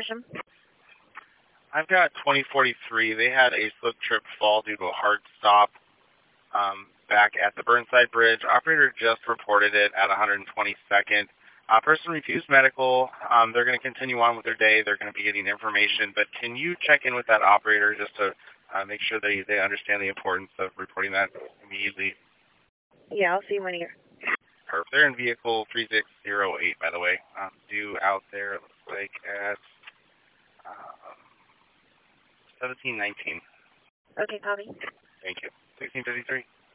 Gresham. I've got 2043. They had a slip trip fall due to a hard stop back at the Burnside Bridge. Operator just reported it at 122nd. Person refused medical. They're going to continue on with their day. They're going to be getting information. But can you check in with that operator just to make sure they understand the importance of reporting that immediately? Yeah, I'll see you when here. Perfect. They're in vehicle 3608, by the way. Due out there, it looks like, at 1719. Okay, copy. Thank you. 1653.